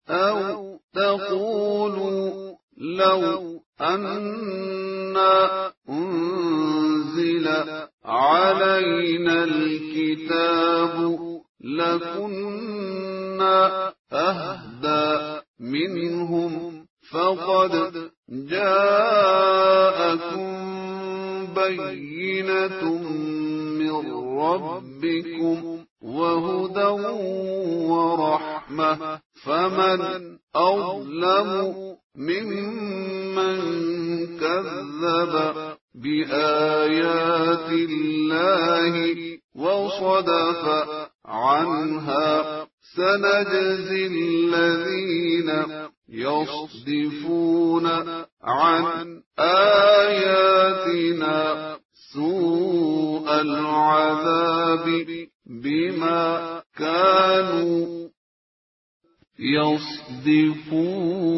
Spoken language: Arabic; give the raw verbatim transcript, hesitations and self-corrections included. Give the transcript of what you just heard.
أو تقولوا لو أنا أنزل علينا الكتاب لكنا أهدى منهم فقد جاءكم بينة من ربكم وهدى ورحمة فمن أظلم ممن كذب بآيات الله وصدف عنها سنجزي الذين يصدفون عن آياتنا سوء العذاب بما كانوا يصدفون.